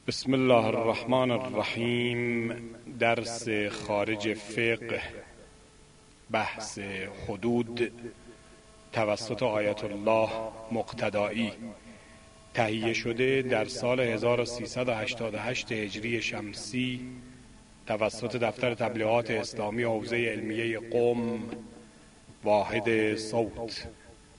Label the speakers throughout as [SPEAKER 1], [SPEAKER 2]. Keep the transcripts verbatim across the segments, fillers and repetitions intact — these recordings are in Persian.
[SPEAKER 1] بسم الله الرحمن الرحیم. درس خارج فقه، بحث حدود، توسط آیت الله مقتدایی، تهیه شده در سال هزار و سیصد و هشتاد و هشت هجری شمسی توسط دفتر تبلیغات اسلامی حوزه علمیه قم، واحد صوت.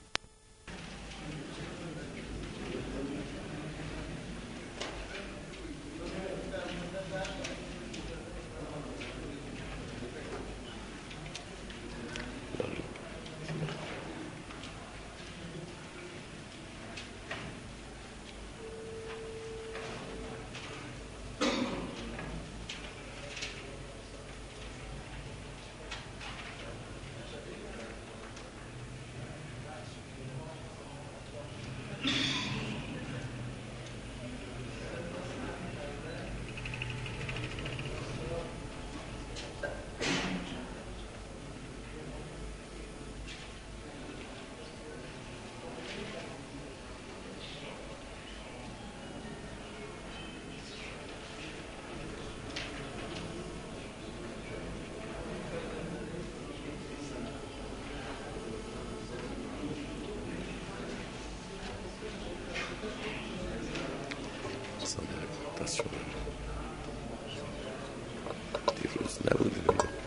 [SPEAKER 2] دیروز نبوده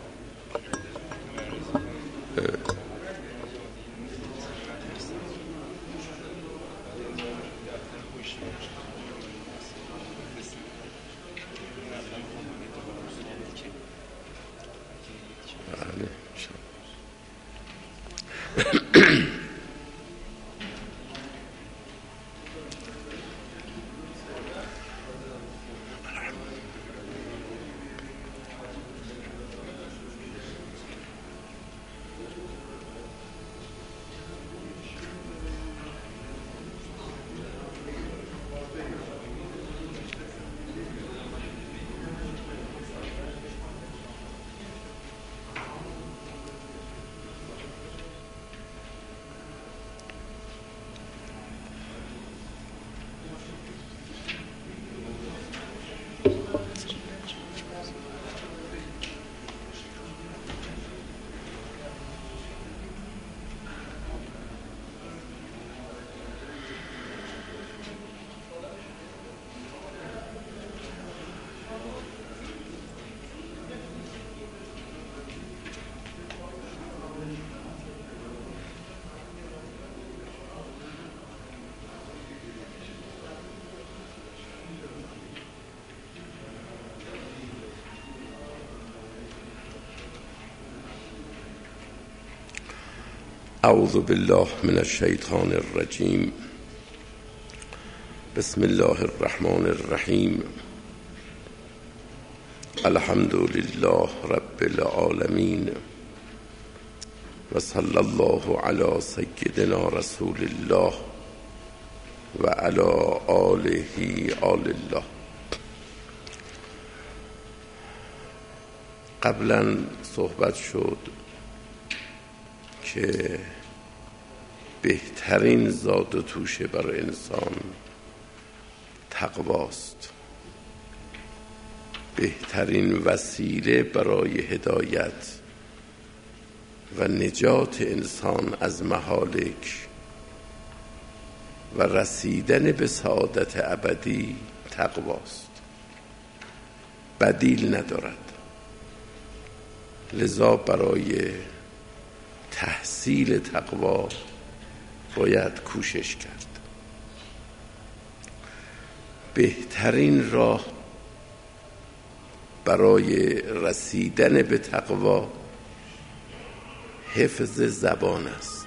[SPEAKER 2] اعوذ بالله من الشیطان الرجیم. بسم الله الرحمن الرحیم. الحمد لله رب العالمین و صلی الله علی سیدنا رسول الله و علی آله آل الله. قبلا صحبت شد که بهترین زاد و توشه برای انسان تقواست، بهترین وسیله برای هدایت و نجات انسان از مهالک و رسیدن به سعادت ابدی تقواست، بدیل ندارد. لذا برای تحصیل تقوا باید کوشش کرد. بهترین راه برای رسیدن به تقوا حفظ زبان است.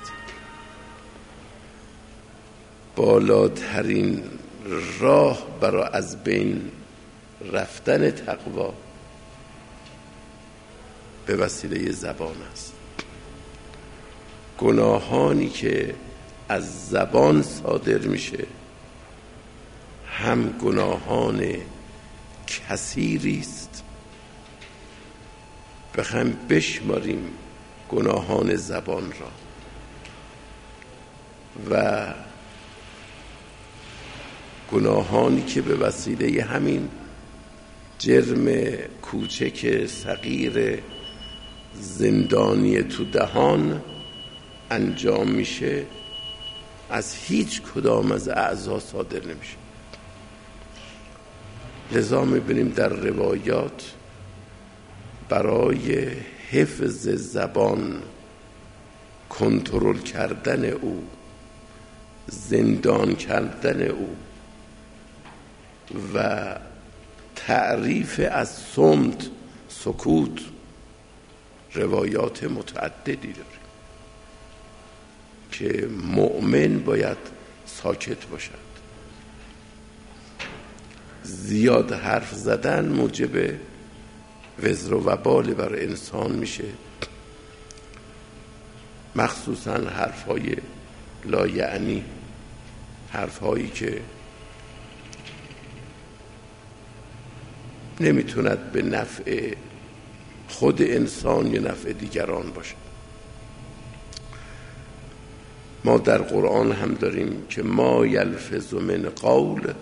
[SPEAKER 2] بالاترین راه برای از بین رفتن تقوا به وسیله زبان است. گناهانی که از زبان صادر میشه هم گناهان کثیری است، بخوایم بشماریم گناهان زبان را و گناهانی که به وسیله همین جرم کوچک صغیر زندانی تو دهان انجام میشه از هیچ کدام از اعضا صادر نمیشه. لذا میبینیم در روایات برای حفظ زبان، کنترل کردن او، زندان کردن او و تعریف از صمت، سکوت، روایات متعددی داره که مؤمن باید ساکت باشد. زیاد حرف زدن موجب وزر و وبال برای انسان میشه، مخصوصا حرفهای لا یعنی، حرفهایی که نمیتوند به نفع خود انسان یا نفع دیگران باشه. ما در قرآن هم داریم که ما یلفظ من قول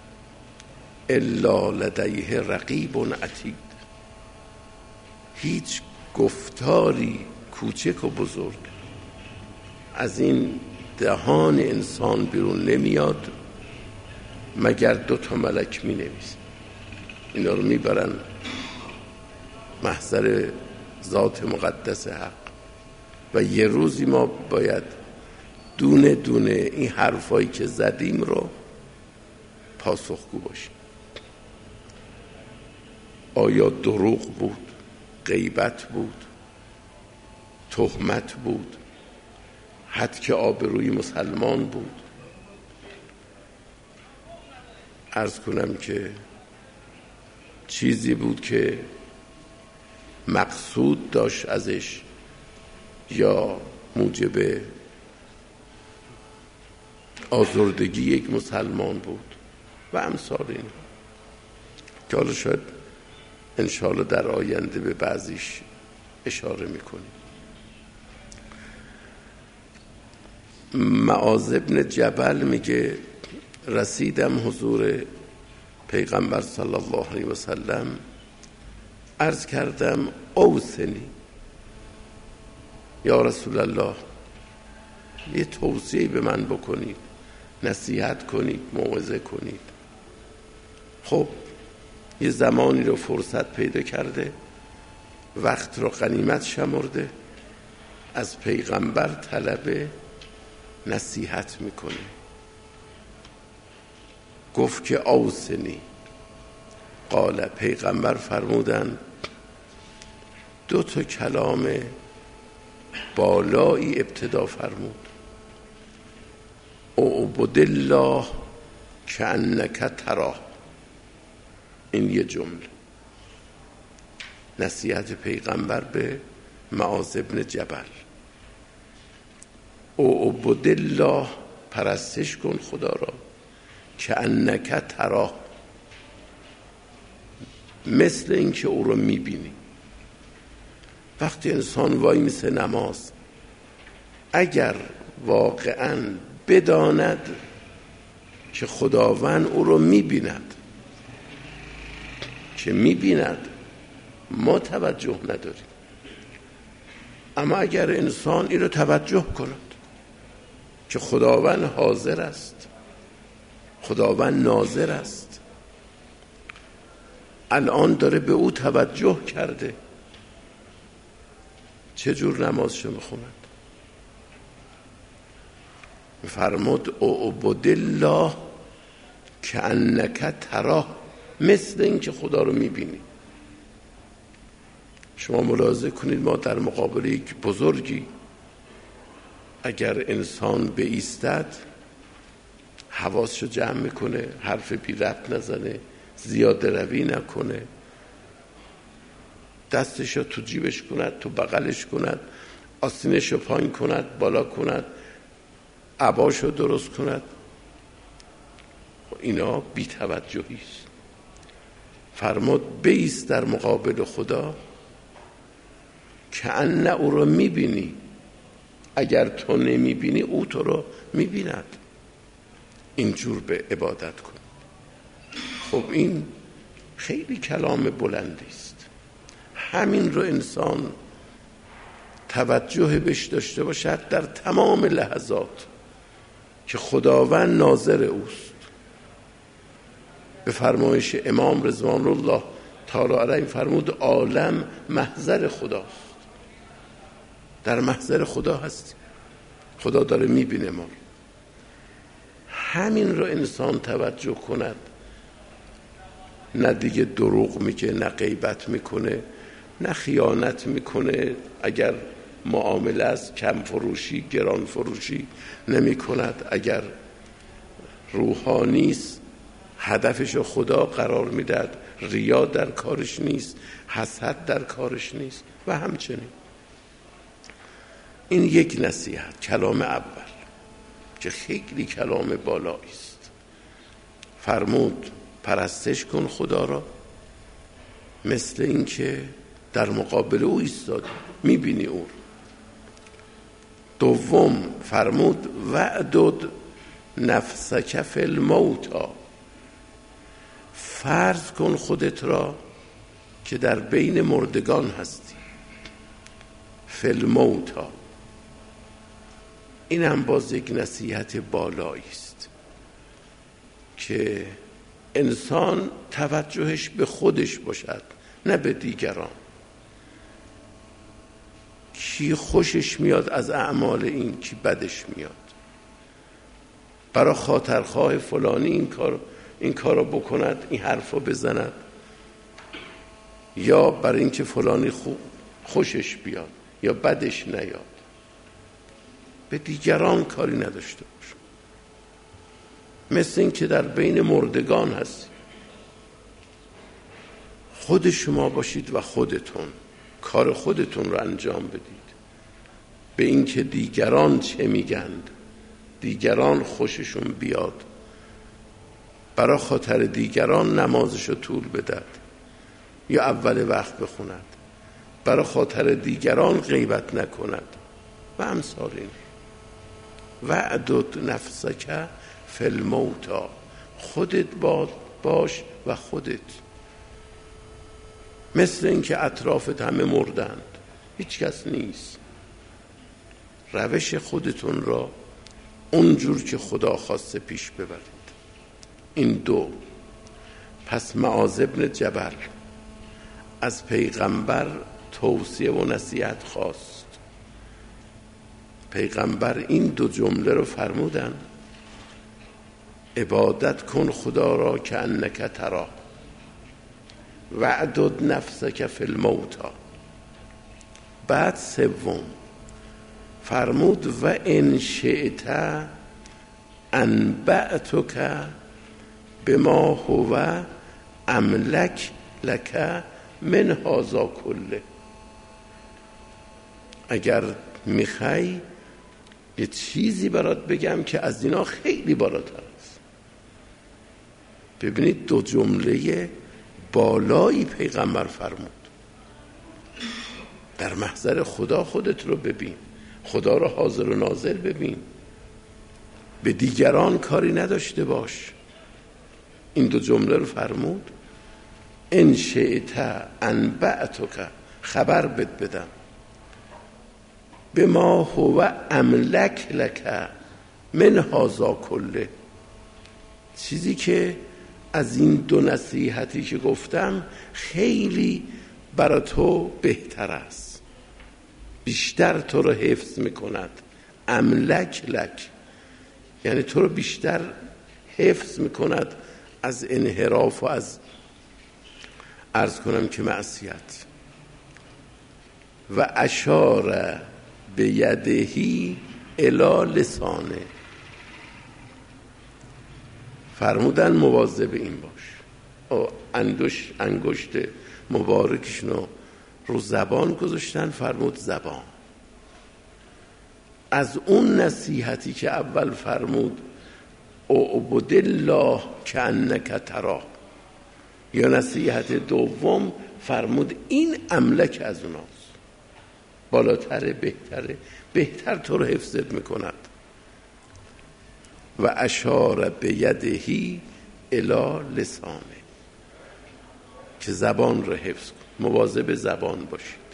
[SPEAKER 2] الا لدیه رقیب عتید. هیچ گفتاری کوچک و بزرگ از این دهان انسان بیرون نمیاد مگر دو تا ملک می نویسن، اینا رو میبرن محضر ذات مقدس حق و یه روزی ما باید دونه دونه این حرفایی که زدیم رو پاسخگو باشیم. آیا دروغ بود، غیبت بود، تهمت بود، هتک آبروی مسلمان بود؟ عرض کنم که چیزی بود که مقصود داشت ازش یا موجب آزردگی یک مسلمان بود و امثال این که حالا شاید انشاءالله در آینده به بعضیش اشاره میکنیم. معاذ بن جبل میگه رسیدم حضور پیغمبر صلی الله علیه و سلم، عرض کردم اوصنی یا رسول الله، یه توصیه به من بکنید، نصیحت کنید، موعظه کنید. خب یه زمانی رو فرصت پیدا کرده، وقت رو غنیمت شمرده، از پیغمبر طلب نصیحت میکنه. گفت که اوصنی، قال، پیغمبر فرمودن دو تا کلام بالایی ابتدا فرمود، اعبد الله کأنک تراه. این یه جمله نصیحت پیغمبر به معاذ بن جبل. اعبد الله، پرستش کن خدا را، کأنک تراه، مثل این که او رو میبینی. وقتی انسان وای میسه نماز، اگر واقعاً بداند که خداوند او رو میبیند، که میبیند، ما توجه نداریم. اما اگر انسان این رو توجه کند که خداوند حاضر است، خداوند ناظر است، الان داره به او توجه کرده، چجور نمازشو میخوند؟ فرمود اعبد الله کأنک تراه، مثل این که خدا رو میبینی. شما ملاحظه کنید ما در مقابل یک بزرگی اگر انسان بایستد حواسشو جمع میکنه، حرف بی ربط نزنه، زیاده روی نکنه، دستشو تو جیبش کند، تو بغلش کند، آستینشو پایین کند، بالا کند، عباشو درست کند. اینا بی توجهی است. فرمود بایست در مقابل خدا که ان او رو میبینی، اگر تو نمیبینی او تو رو میبیند. اینجور به عبادت کن. خب این خیلی کلام بلندی است. همین رو انسان توجه بهش داشته باشد در تمام لحظات که خداوند ناظر اوست. به فرمایش امام رضوان الله تعالی علیه فرمود عالم محضر خداست. در محضر خدا هستی، خدا داره میبینه ما. همین رو انسان توجه کند، نه دیگه دروغ میگه، نه غیبت میکنه، نه خیانت میکنه، اگر معامله است کم فروشی گران فروشی نمی کند، اگر روحانی است هدفش خدا قرار میداد، ریا در کارش نیست، حسد در کارش نیست و همچنین. این یک نصیحت، کلام اول که خیلی کلام بالایی است. فرمود پرستش کن خدا را مثل این که در مقابل او ایستادی، میبینی او. دوم فرمود وعدد نفسک فی الموتا، فرض کن خودت را که در بین مردگان هستی. فی الموتا، این هم باز یک نصیحت بالایی است که انسان توجهش به خودش باشد نه به دیگران. کی خوشش میاد از اعمال این، کی بدش میاد. برای خاطرخواه فلانی این کار این کارو بکند، این حرفو بزند، یا برای اینکه فلانی خوب خوشش بیاد یا بدش نیاد. به دیگران کاری نداشته باش. مثل این که در بین مردگان هستی. خود شما باشید و خودتون کار خودتون رو انجام بدید. به این که دیگران چه میگند، دیگران خوششون بیاد، برای خاطر دیگران نمازشو طول بدد یا اول وقت بخوند، برای خاطر دیگران غیبت نکند و امثال این. وعدد نفسک فی الموتا، خودت باش و خودت. مثل این که اطرافت همه مردند، هیچ کس نیست. روش خودتون را اونجور که خدا خواسته پیش ببرید. این دو. پس معاذ بن جبل از پیغمبر توصیه و نصیحت خواست. پیغمبر این دو جمله رو فرمودن: عبادت کن خدا را که انک تراه، وعدد نفسک فی الموتا. بعد سوم فرمود و ان شئت انبأتک بما هو املک لک من هذا کله. اگر میخوای یه چیزی برات بگم که از اینا خیلی بالاتر است. ببینید دو جمله بالایی پیغمبر فرمود. در محضر خدا خودت رو ببین، خدا رو حاضر و ناظر ببین، به دیگران کاری نداشته باش. این دو جمله رو فرمود. ان شئت انبأتک، خبر بد بدم، بما هو املک لک من هذا کله، چیزی که از این دو نصیحتی که گفتم خیلی برای تو بهتر است، بیشتر تو رو حفظ میکند. املک لک یعنی تو رو بیشتر حفظ میکند از انحراف و از عرض کنم که معصیت. و اشار به یدهی الی لسانه، فرمودن مواظب این باش. اندوش انگشت مبارکشونو رو زبان گذاشتن، فرمود زبان. از اون نصیحتی که اول فرمود اعبد الله کأنک تراه، یا نصیحت دوم فرمود این املک از اوناست، بالاتره، بهتره، بهتر تو رو حفظت میکند. و اشار به یدهی الی لسانه، که زبان رو حفظ کن، مواظب زبان باشید.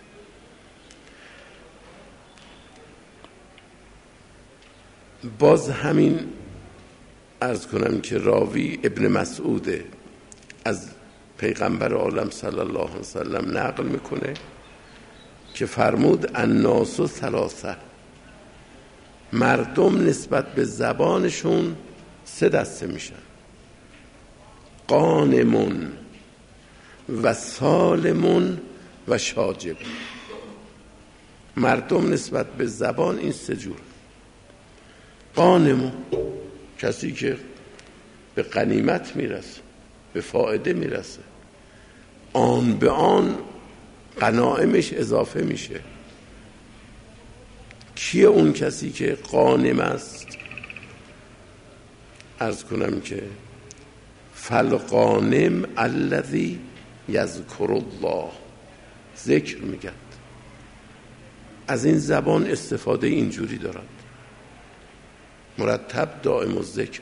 [SPEAKER 2] باز همین عرض کنم که راوی ابن مسعوده از پیغمبر عالم صلی الله علیه وسلم نقل میکنه که فرمود الناس ثلاثه، مردم نسبت به زبانشون سه دسته میشن: قانمون و سالمون و شاجب. مردم نسبت به زبان این سه جور. قانمون کسی که به غنیمت میرسه، به فائده میرسه، آن به آن غنائمش اضافه میشه. کیه اون کسی که غانم است؟ عرض کنم که فالغانم الذی یذکر الله، ذکر میگن. از این زبان استفاده اینجوری دارند، مرتب دائم الذکر،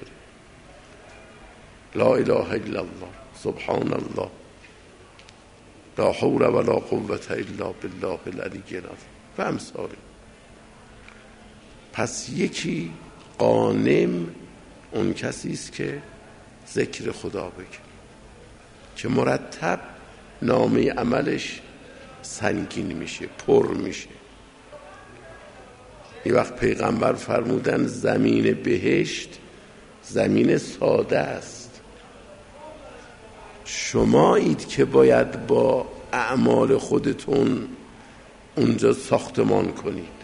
[SPEAKER 2] لا اله الا الله، سبحان الله، لا حول ولا قوة الا بالله العلی العظیم و امثال. پس یکی غانم اون کسی است که ذکر خدا بگه، که مرتب نامه عملش سنگین میشه، پر میشه. یه وقت پیغمبر فرمودن زمین بهشت زمین ساده است، شمایید که باید با اعمال خودتون اونجا ساختمان کنید،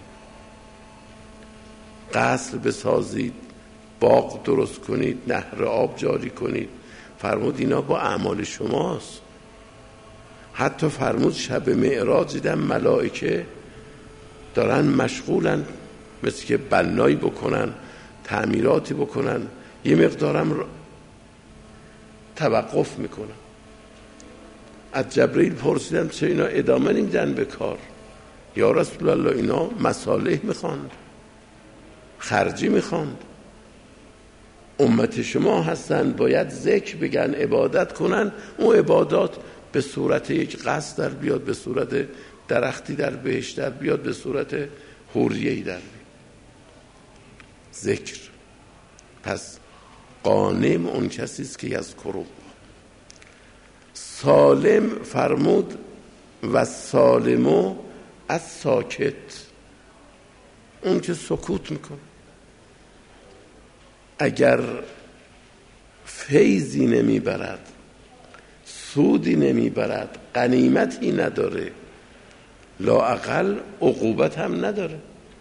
[SPEAKER 2] قصر بسازید، باغ درست کنید، نهر آب جاری کنید. فرمود اینا با اعمال شماست. حتی فرمود شب معراج دیدم ملائکه دارن مشغولن، مثل که بنایی بکنن، تعمیراتی بکنن، یه مقدارم توقف میکنن. از جبرئیل پرسیدم چه اینا ادامه نمیدن به کار؟ یا رسول الله اینا مصالح میخواند، خرجی میخواند، امت شما هستن، باید ذکر بگن، عبادت کنن. اون عبادات به صورت یک قصر در بیاد، به صورت درختی در بهشت در بیاد، به صورت حوریه‌ای در بیاد. ذکر. پس غانم اون کسی است که یذکر الله. سالم فرمود و سالمو از ساکت، اون که سکوت میکنه. اگر فیضی نمیبرد، سودی نمیبرد، غنیمتی نداره، لااقل عقوبت هم نداره،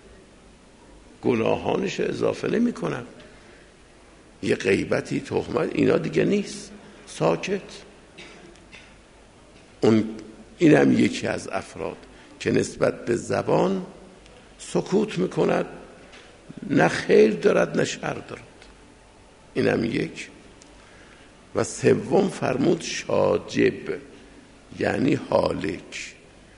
[SPEAKER 2] گناهانش اضافه نمی کنن، یه غیبتی، تهمت، اینا دیگه نیست، ساکت. اون این هم یکی از افراد که نسبت به زبان سکوت میکند، نه خیر دارد نه شر دارد. این هم یک. و سوم فرمود شاجب، یعنی هالک.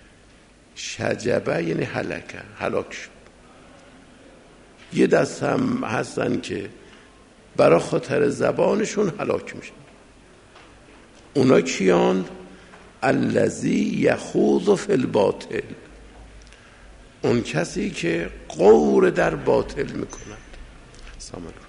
[SPEAKER 2] شجبه یعنی هلکه، هلاک شد. یه دست هم هستن که برای خاطر زبانشون هلاک میشن. اونا کیان؟ الذی یخوض فی الباطل، اون کسی که غور در باطل میکند. سلام علیکم.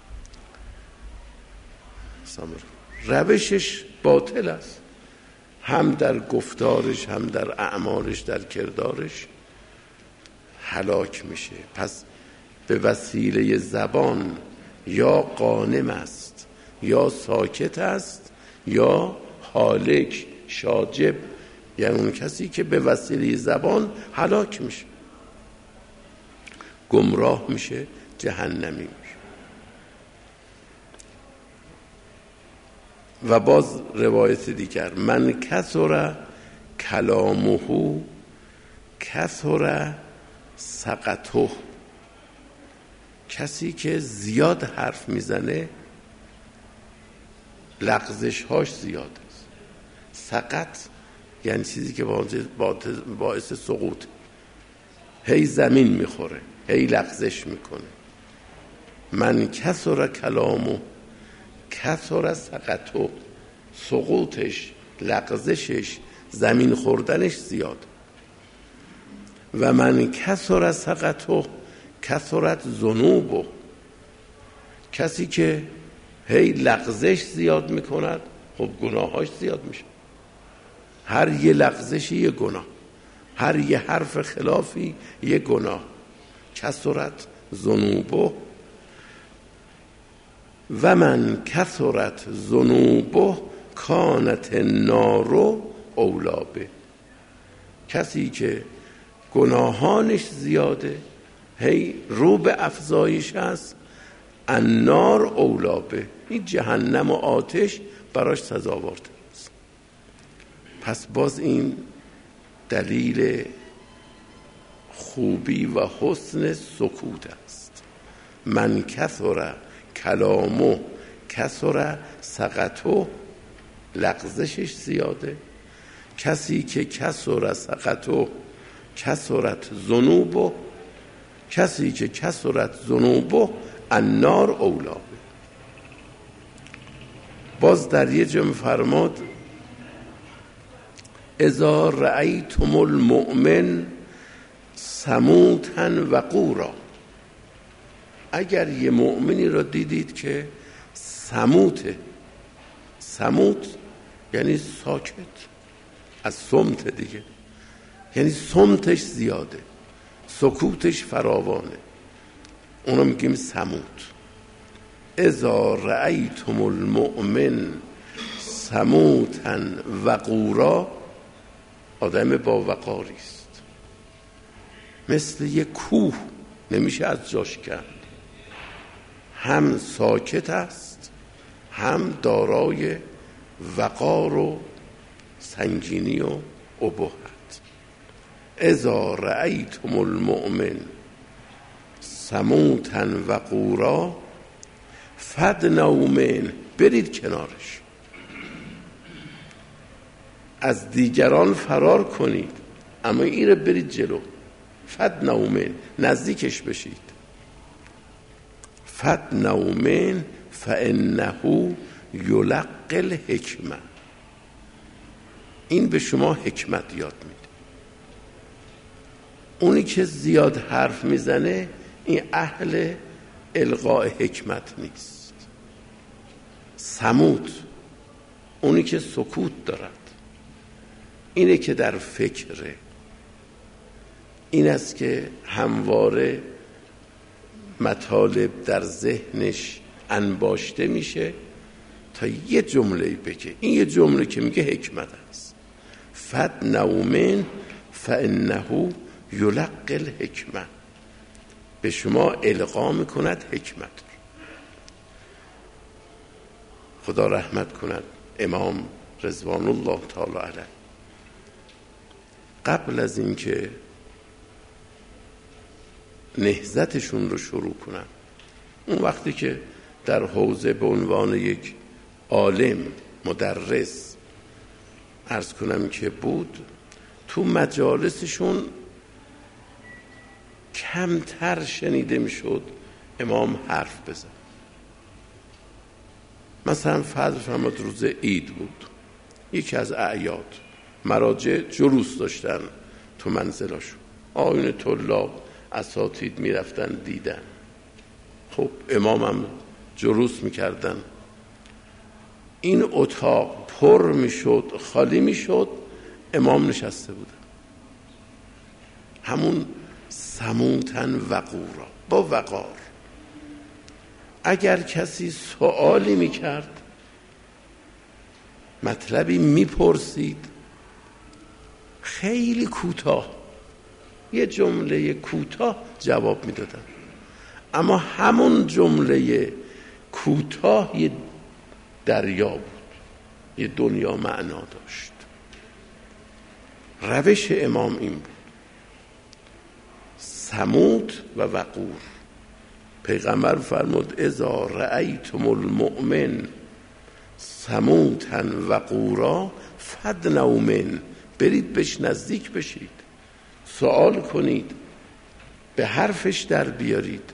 [SPEAKER 2] سلام علیکم. روشش باطل است، هم در گفتارش، هم در اعمالش، در کردارش هلاک میشه. پس به وسیله زبان یا غانم است، یا ساکت است، یا هالک، شاجب، یعنی اون کسی که به وسیله زبان هلاک میشه، گمراه میشه، جهنمی میشه. و باز روایت دیگر، من کثر کلامه کثر سقطه، کسی که زیاد حرف میزنه لغزش هاش زیاد است. سقط یعنی چیزی که باعث سقوط، هی زمین میخوره، هی لغزش میکنه. من کثر کلامه کثر سقطه، سقوطش، لغزشش، زمین خوردنش زیاد. و من کثر سقطه کثرت ذنوبه، کسی که هی لغزش زیاد میکند خب گناهاش زیاد میشه. هر یه لغزشی یه گناه، هر یه حرف خلافی یه گناه. کثرت ذنوبه و من کثرت ذنوبه کانت النار اولی به، کسی که گناهانش زیاده هی رو به افزایش است، النار اولی به، این جهنم و آتش براش سزاوارتر است. پس باز این دلیل خوبی و حسن سکوت است. من کثر کلامو کثر سقطو، لغزشش زیاده. کسی که کثر سقطو کثرت ذنوبو، کسی که کثرت ذنوبو النار اولی. باز در یه جمع فرماد اذا رأیتم المؤمن سموتا وقورا، اگر یه مؤمنی را دیدید که سموته، سموت یعنی ساکت، از صمت دیگه، یعنی صمتش زیاده، سکوتش فراوانه، اونو میگیم سموت. اذا رأیتم المؤمن سموتا وقورا، آدم با وقاری است، مثل یک کوه نمیشه از جاش کند، هم ساکت است هم دارای وقار و سنگینی و ابهت. اذا رأیتم المؤمن سموتا وقورا فادنوا منه، برید کنارش، از دیگران فرار کنید اما این رو برید جلو. فادنوا منه، نزدیکش بشید. فادنوا منه فانه یلقی الحکمه، این به شما حکمت یاد میده. اونی که زیاد حرف میزنه این اهل القاء حکمت نیست. سموت اونی که سکوت دارد، اینه که در فکره، این است که همواره مطالب در ذهنش انباشته میشه تا یه جمله بگه. این یه جمله که میگه حکمت است. فادنوا منه فانه یلقی الحکمه، به شما القا میکند حکمت. خدا رحمت کند امام رضوان الله تعالی علیه، قبل از اینکه نهضتشون رو شروع کنن، اون وقتی که در حوزه به عنوان یک عالم مدرس عرض کنم که بود، تو مجالسشون کمتر شنیده میشد امام حرف بزن. مثلا فرض فرماد روز عید بود، یکی از اعیاد، مراجع جلوس داشتن تو منزلاشون، آیون طلاب اساتید میرفتن دیدن، خب امام هم جلوس میکردن، این اتاق پر میشد خالی میشد، امام نشسته بودن. همون سموتن وقورا، با وقار. اگر کسی سوالی میکرد، مطلبی میپرسید، خیلی کوتاه، یه جمله کوتاه جواب میدادن، اما همون جمله کوتاه یه دریا بود، یه دنیا معنا داشت. روش امام این بود، سموت و وقور. پیغمبر فرمود اذا رأیتم المؤمن سموتا وقورا فادنوا منه، برید بهش نزدیک بشید، سوال کنید، به حرفش در بیارید.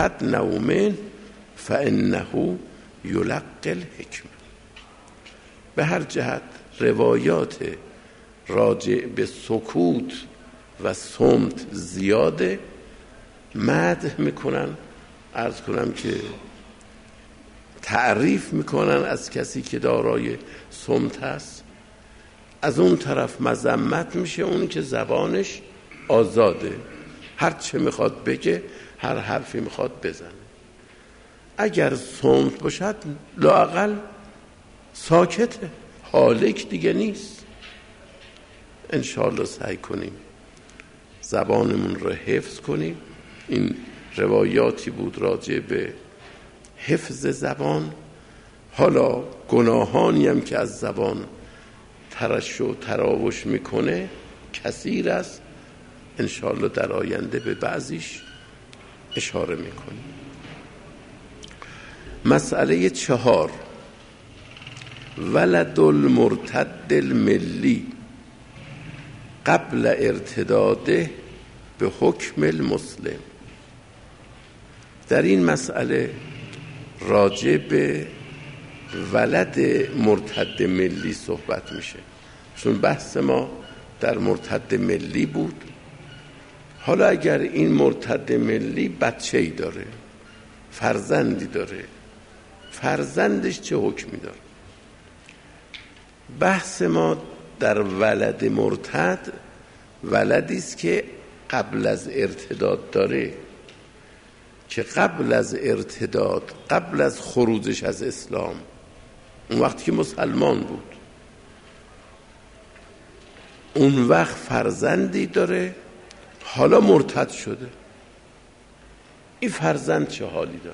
[SPEAKER 2] فادنوا منه فانه یلقی الحکمه. به هر جهت روایات راجع به سکوت و صمت زیاده، مدح میکنن، عرض کنم که تعریف میکنن از کسی که دارای صمت هست. از اون طرف مذمت میشه اون که زبانش آزاده، هر چه میخواد بگه، هر حرفی میخواد بزنه. اگر صمت باشد لااقل ساکته، حالک دیگه نیست. انشاءالله سعی کنیم زبانمون رو حفظ کنیم. این روایاتی بود راجع به حفظ زبان. حالا گناهانی هم که از زبان ترش و تراوش میکنه کثیر است، انشاءالله در آینده به بعضیش اشاره میکنیم. مسئله چهار، ولد المرتد الملی قبل ارتداده به حکم المسلم. در این مسئله راجع به ولد مرتد ملی صحبت میشه، چون بحث ما در مرتد ملی بود. حالا اگر این مرتد ملی بچه‌ای داره، فرزندی داره، فرزندش چه حکمی داره؟ بحث ما در ولد مرتد ولدی است که قبل از ارتداد داره، که قبل از ارتداد، قبل از خروجش از اسلام، اون وقتی که مسلمان بود، اون وقت فرزندی داره، حالا مرتد شده. این فرزند چه حالی داره؟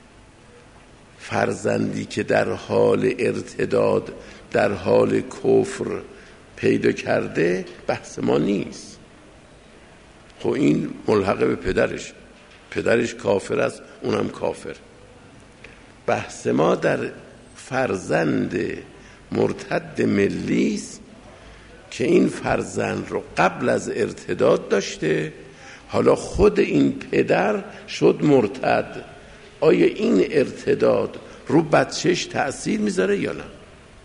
[SPEAKER 2] فرزندی که در حال ارتداد، در حال کفر پیدا کرده، بحث ما نیست. خب این ملحق به پدرش، پدرش کافر است، اونم کافر. بحث ما در فرزند مرتد ملی است که این فرزند رو قبل از ارتداد داشته، حالا خود این پدر شد مرتد. آیا این ارتداد رو بچهش تأثیر میذاره یا نه؟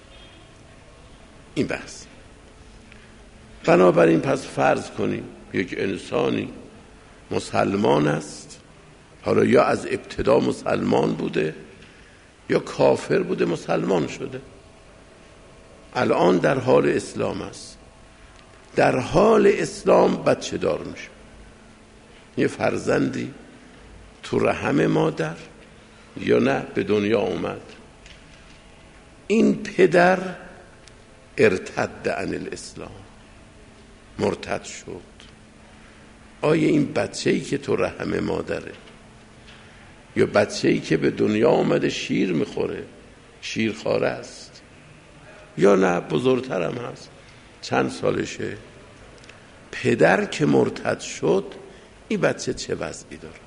[SPEAKER 2] این بحث. بنابراین پس فرض کنیم یک انسانی مسلمان است، حالا یا از ابتدا مسلمان بوده یا کافر بوده مسلمان شده، الان در حال اسلام است، در حال اسلام بچه دار میشه. یه فرزندی تو رحم مادر یا نه به دنیا اومد، این پدر ارتد عن الاسلام، مرتد شد. آیا این بچه‌ای که تو رحم مادره یا بچه‌ای که به دنیا اومده شیر میخوره، شیرخواره است، یا نه بزرگتر هم هست، چند سالشه، پدر که مرتد شد، این بچه چه وضعی داره؟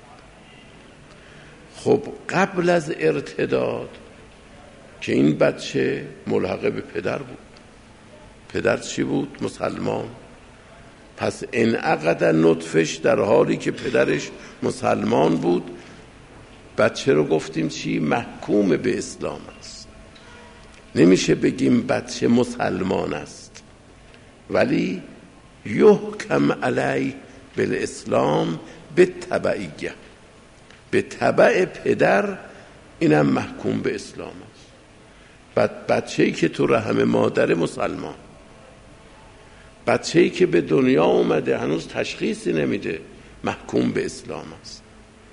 [SPEAKER 2] خب قبل از ارتداد که این بچه ملحق به پدر بود، پدر چی بود؟ مسلمان. پس انعقد نطفش در حالی که پدرش مسلمان بود، بچه رو گفتیم چی؟ محکوم به اسلام است. نمیشه بگیم بچه مسلمان است، ولی یحکم علیه بالاسلام به تبعیه، به تبع پدر، اینم محکوم به اسلام است. بعد بچه‌ای که تو رحم مادر مسلمان، بچه‌ای که به دنیا اومده هنوز تشخیصی نمیده، محکوم به اسلام است.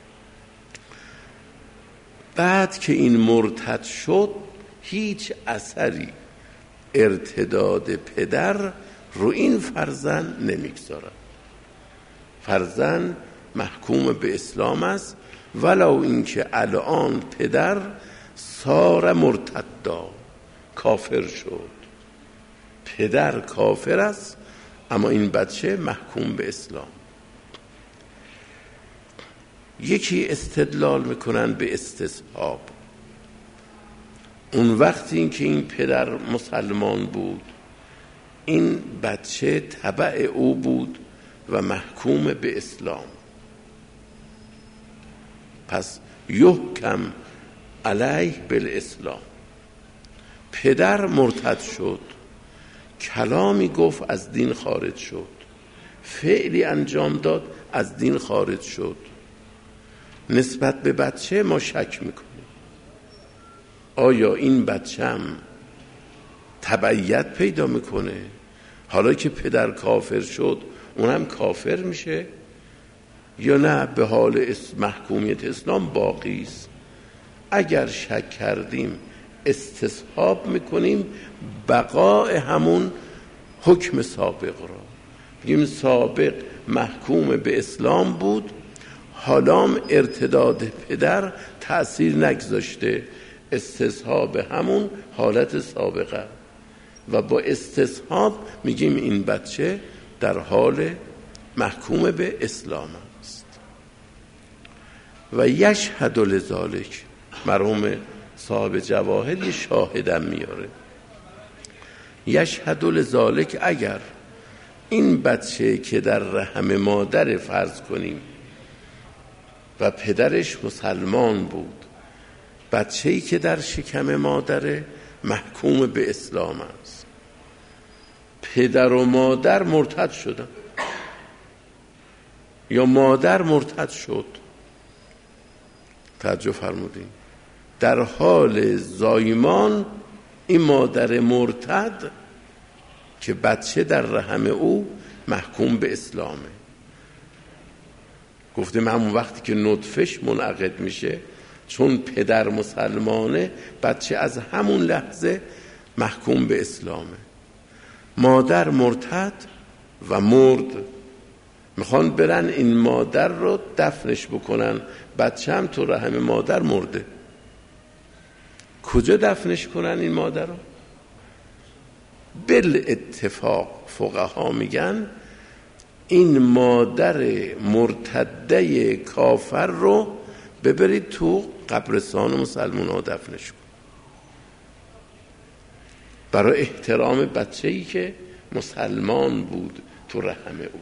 [SPEAKER 2] بعد که این مرتد شد، هیچ اثری ارتداد پدر رو این فرزند نمیگذارد. فرزند محکوم به اسلام است، ولو اینکه الان پدر سار مرتدا، کافر شد. پدر کافر است اما این بچه محکوم به اسلام. یکی استدلال میکنن به استصحاب. اون وقتی این که این پدر مسلمان بود، این بچه تبع او بود و محکوم به اسلام، پس یحکم علیه بالاسلام. پدر مرتد شد، کلامی گفت از دین خارج شد، فعلی انجام داد از دین خارج شد. نسبت به بچه ما شک میکنیم آیا این بچه‌م تبعیت پیدا میکنه؟ حالا که پدر کافر شد اونم کافر میشه یا نه به حال محکومیت اسلام باقی است؟ اگر شک کردیم استصحاب میکنیم بقای همون حکم سابق را. بگیم سابق محکوم به اسلام بود، حالا ارتداد پدر تأثیر نگذاشته، استصحاب همون حالت سابقه و با استصحاب میگیم این بچه در حال محکوم به اسلام است. و یشهد لذالک، مرحوم صاحب جواهر یه شاهدم میاره، یشهد لذالک، اگر این بچه که در رحم مادر فرض کنیم و پدرش مسلمان بود، بچه‌ای که در شکم مادر محکوم به اسلام است، پدر و مادر مرتد شدن یا مادر مرتد شد، توجه فرمودین، در حال زایمان این مادر مرتد که بچه در رحم او محکوم به اسلامه. گفتیم همون وقتی که نطفش منعقد میشه، چون پدر مسلمانه، بچه از همون لحظه محکوم به اسلامه. مادر مرتد و مرد، میخوان برن این مادر رو دفنش بکنن، بچه هم تو رحم مادر مرده. کجا دفنش کنن این مادر رو؟ بل اتفاق فقها میگن این مادر مرتده کافر رو ببرید تو قبرستان مسلمان ها دفنش کن، برای احترام بچه‌ای که مسلمان بود تو رحم او.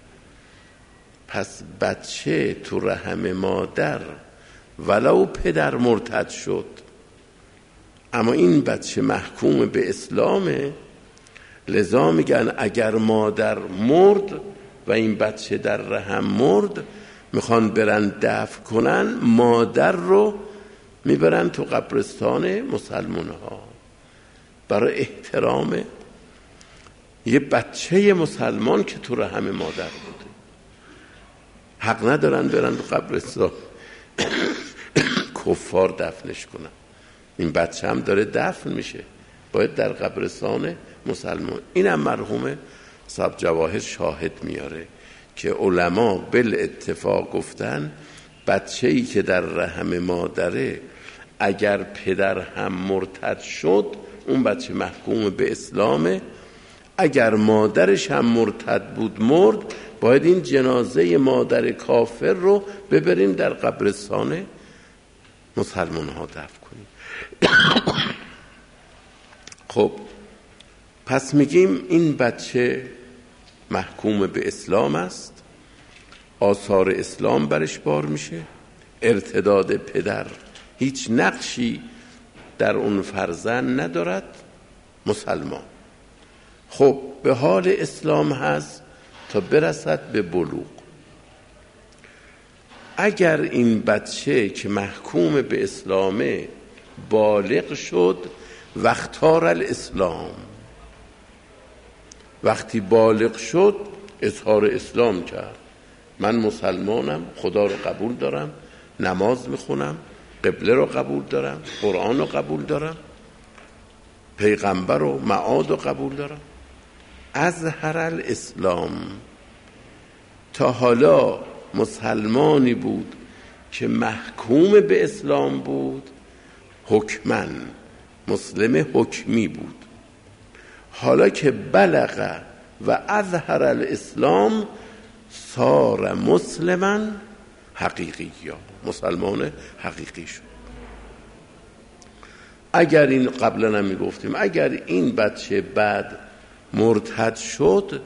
[SPEAKER 2] پس بچه تو رحم مادر ولو پدر مرتد شد، اما این بچه محکوم به اسلامه، لذا میگن اگر مادر مرد و این بچه در رحم مرد، میخوان برن دفن کنن، مادر رو میبرن تو قبرستان مسلمان ها برای احترام یه بچه مسلمان که تو رحم مادر بوده. حق ندارن برن تو قبرستان کفار دفنش کنن. این بچه هم داره دفن میشه، باید در قبرستان مسلمان. اینم مرحوم صاحب جواهر شاهد میاره که علما بل اتفاق گفتن بچه‌ای که در رحم مادره اگر پدر هم مرتد شد، اون بچه محکوم به اسلامه. اگر مادرش هم مرتد بود مرد، باید این جنازه مادر کافر رو ببریم در قبرستان مسلمان ها دفن کنیم. خب پس میگیم این بچه محکوم به اسلام است، آثار اسلام برش بار میشه، ارتداد پدر هیچ نقشی در اون فرزند ندارد، مسلمان. خب به حال اسلام هست تا برسد به بلوغ. اگر این بچه که محکوم به اسلامه بالغ شد، واختار الاسلام، وقتی بالغ شد اظهار اسلام کرد، من مسلمانم، خدا رو قبول دارم، نماز میخونم، قبله رو قبول دارم، قرآن رو قبول دارم، پیغمبر و معاد رو قبول دارم، اظهر الاسلام. تا حالا مسلمانی بود که محکوم به اسلام بود، حکمن مسلم حکمی بود. حالا که بلغ و اظهر الاسلام، صار مسلما حقیقی، یا مسلمان حقیقی شد. اگر این قبلا هم میگفتیم اگر این بچه بعد مرتد شد،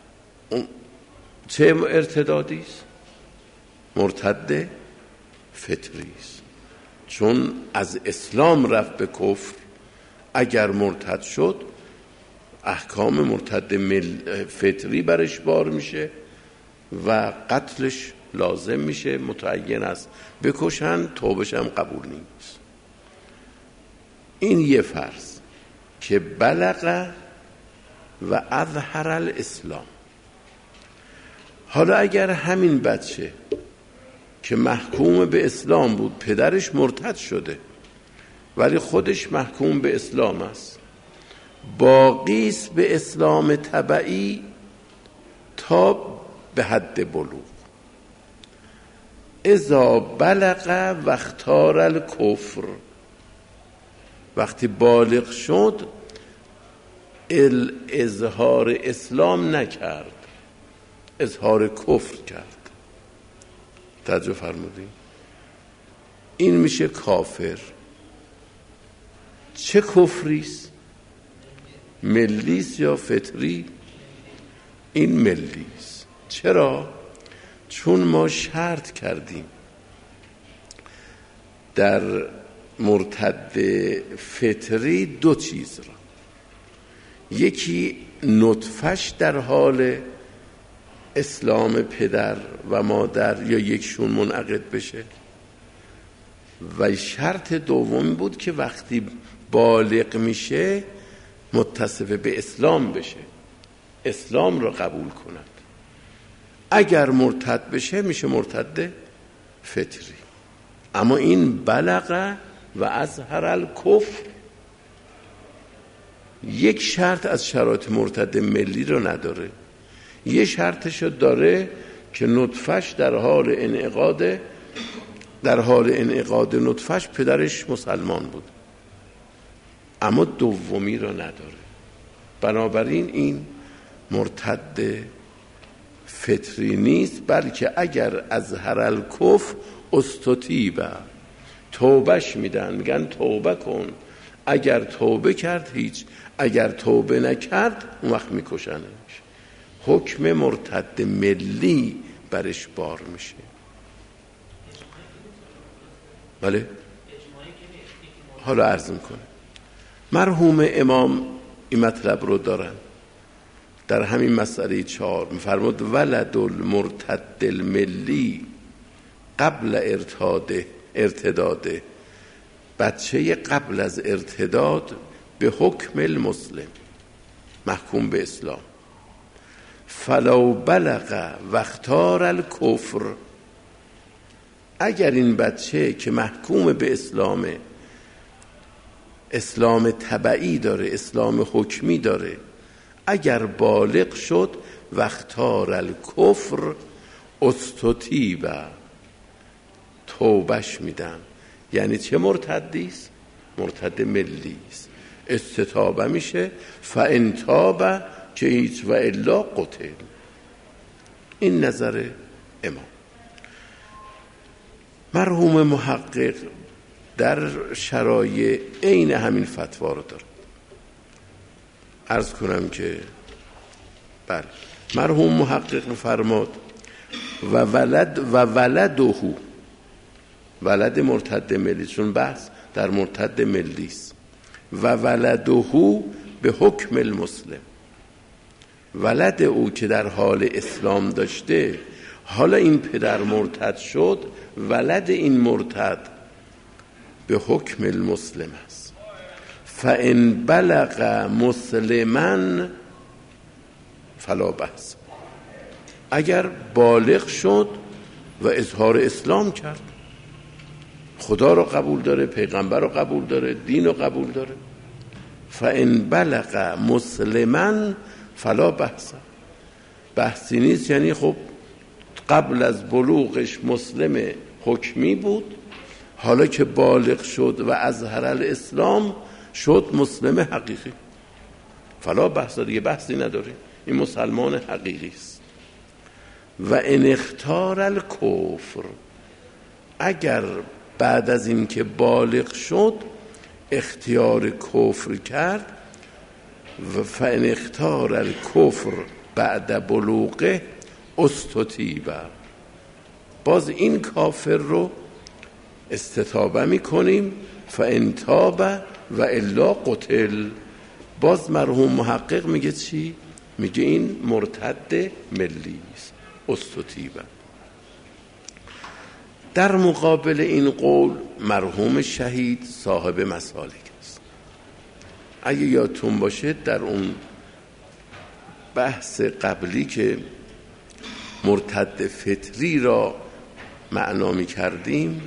[SPEAKER 2] چه ارتدادی است؟ مرتد فطری است، چون از اسلام رفت به کفر، اگر مرتد شد احکام مرتد مل... فطری برش بار میشه و قتلش لازم میشه، متعین است بکشن، توبهش هم قبول نیست. این یه فرض که بلغ و اظهر الاسلام. حالا اگر همین بچه که محکوم به اسلام بود پدرش مرتد شده ولی خودش محکوم به اسلام است، باقی است به اسلام تبعی تا به حد بلوغ. اذا بلغ و اختار الکفر، وقتی بالغ شد اظهار اسلام نکرد، اظهار کفر کرد. توجه فرمودین؟ این میشه کافر. چه کفریست؟ ملیست یا فطری؟ این ملیست. چرا؟ چون ما شرط کردیم در مرتد فطری دو چیز را، یکی نطفش در حال اسلام پدر و مادر یا یکشون منعقد بشه، و شرط دوم بود که وقتی بالغ میشه متصف به اسلام بشه، اسلام را قبول کند. اگر مرتد بشه میشه مرتد فطری. اما این بلغ و اظهر الکفر یک شرط از شرایط مرتد ملی رو نداره. یه شرطشو داره که نطفش در حال انعقاد در حال انعقاد نطفش پدرش مسلمان بود، اما دومی رو نداره. بنابراین این مرتد فطری نیست، بلکه اگر اظهر الکفر استتیب، توبهش میدن، میگن توبه کن. اگر توبه کرد هیچ، اگر توبه نکرد اون وقت میکشنش. حکم مرتد ملی برش بار میشه. بله؟ حالا عرض میکنه مرحوم امام این مطلب رو دارن در همین مسئله چهار، میفرمود ولد المرتد الملی قبل ارتداده ارتداده، بچه قبل از ارتداد به حکم المسلم، محکوم به اسلام، فلو بلغ و اختار الکفر، اگر این بچه که محکوم به اسلامه، اسلام تبعی داره، اسلام حکمی داره، اگر بالغ شد و اختار الکفر استتیب، توبش میدن. یعنی چه مرتدیست؟ مرتد ملیست. استتابه میشه، فان تاب که هیچ و الا قتل. این نظر امام. مرحوم محقق در شرایع عین همین فتوا رو داره. عرض کنم که بله، مرحوم محقق فرمود و ولد و ولده، ولد مرتد ملی، چون بحث در مرتد ملی است، و ولده به حکم المسلم، ولد او که در حال اسلام داشته، حالا این پدر مرتد شد، ولد این مرتد به حکم المسلم است. فان بلغ مسلما فلا بأس، اگر بالغ شد و اظهار اسلام کرد، خدا رو قبول داره، پیغمبر رو قبول داره، دین رو قبول داره، فان بلغ مسلما فلا بأس، بحثی نیست. یعنی خب قبل از بلوغش مسلم حکمی بود، حالا که بالغ شد و اظهر الاسلام شد مسلم حقیقی، فلا بحث، دیگه بحثی نداره، این مسلمان حقیقی است. و ان اختار الکفر، اگر بعد از این که بالغ شد اختیار کفر کرد، و فان اختار الکفر بعد بلوغه استتیب، باز این کافر رو استتابه میکنیم فان تاب و الا قتل. باز مرحوم محقق میگه چی؟ میگه این مرتد ملی است، استتیبه. در مقابل این قول مرحوم شهید صاحب مسالک است. اگه یادتون باشه در اون بحث قبلی که مرتد فطری را معنا می کردیم،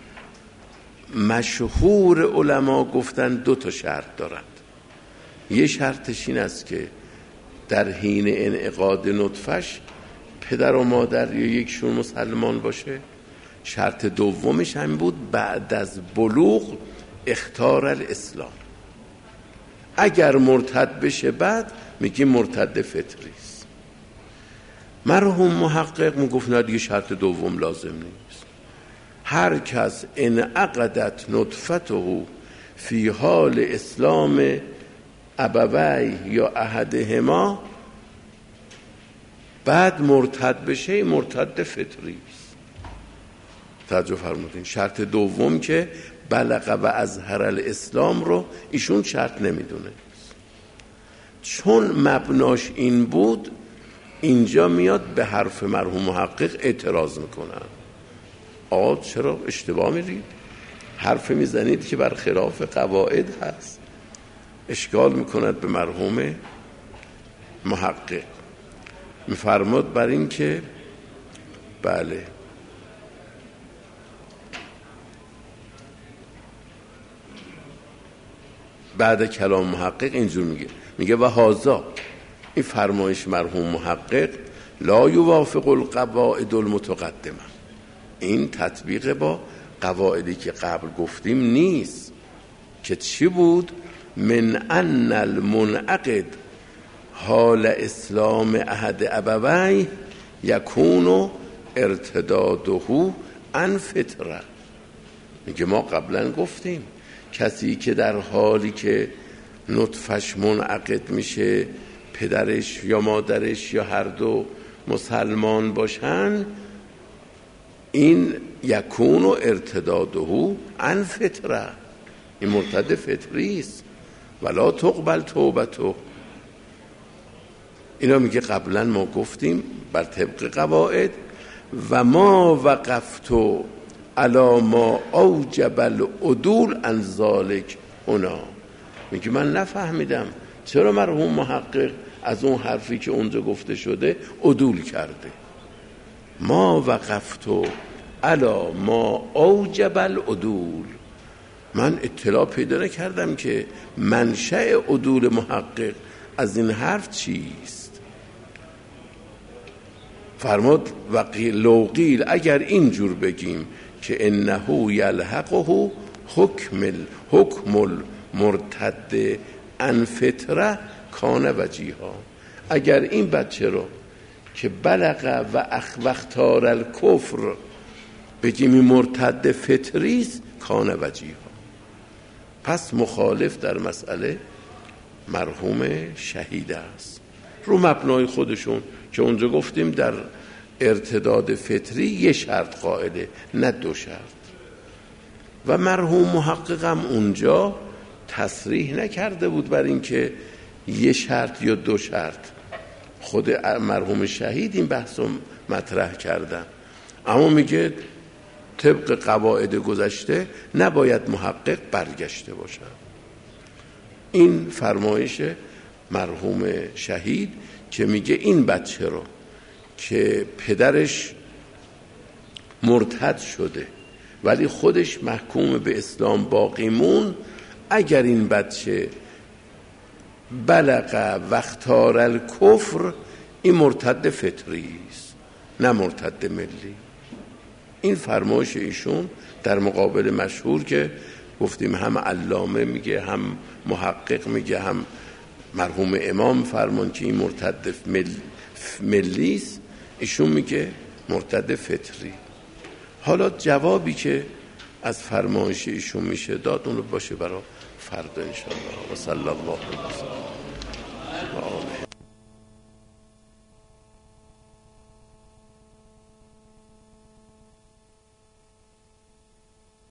[SPEAKER 2] مشهور علما گفتن دو تا شرط دارند. یه شرطش این است که در حین انعقاد نطفش پدر و مادر یا یکشون مسلمان باشه. شرط دومش هم بود بعد از بلوغ اختار الاسلام. اگر مرتد بشه بعد میگیم مرتد فطری است. مرحوم محقق میگفت نه دیگه شرط دوم لازم نیست. هر کس انعقدت نطفته فی حال اسلام ابوی یا احدهما بعد مرتد بشه مرتد فطری است. توجه فرمودین؟ شرط دوم که بلغ و اظهر الاسلام رو ایشون شرط نمیدونه، چون مبناش این بود اینجا میاد به حرف مرحوم محقق اعتراض میکنن. آقا چرا اشتباه میرید؟ حرف میزنید که بر خلاف قواعد هست. اشکال میکند به مرحوم محقق. میفرماد بر این که بله بعد کلام محقق اینجور میگه میگه و هازا، این فرمایش مرحوم محقق لا یوافق القواعد المتقدمه، این تطبیق با قواعدی که قبل گفتیم نیست که چی بود؟ من ان المنعقد حال اسلام احد ابوی یکون ارتداده عن فطره. میگه ما قبلا گفتیم کسی که در حالی که نطفش منعقد میشه پدرش یا مادرش یا هر دو مسلمان باشن، این یکون ارتداده عن فطره، این مرتد فطری است. ولا تقبل توبته. اینا میگه قبلا ما گفتیم بر طبق قواعد و ما وقفتو علا ما اوجب العدول عن ذلک هنا. میگه من نفهمیدم چرا مرحوم محقق از اون حرفی که اونجا گفته شده عدول کرده. ما وقفتو علا ما اوجب العدول، من اطلاع پیدا نکردم که منشأ عدول محقق از این حرف چیست. فرمود وقیل لو قیل، اگر اینجور بگیم که انه یلحقه حکم حکم المرتد عن فطره کان وجیها، اگر این بچه رو که بلغ و اختار الکفر بگیم مرتد فطری است کان وجیها. پس مخالف در مسئله مرحوم شهید است رو مبنای خودشون که اونجا گفتیم در ارتداد فطری یه شرط قائله نه دو شرط. و مرحوم محققم اونجا تصریح نکرده بود بر این که یه شرط یا دو شرط. خود مرحوم شهید این بحث رو مطرح کردن، اما میگه طبق قواعد گذشته نباید محقق برگشته باشن. این فرمایش مرحوم شهید که میگه این بچه رو که پدرش مرتد شده ولی خودش محکوم به اسلام باقی مون، اگر این بچه بلغ و اختار الکفر، این مرتد فطری است نه مرتد ملی. این فرمایش ایشون در مقابل مشهور که گفتیم هم علامه میگه هم محقق میگه هم مرحوم امام فرمان که این مرتد مل... ملی است، ایشون میگه مرتد فطری. حالا جوابی که از فرمایش ایشون میشه داد اون رو باشه برای فردا انشاءالله. و صلی الله علیه و سلم.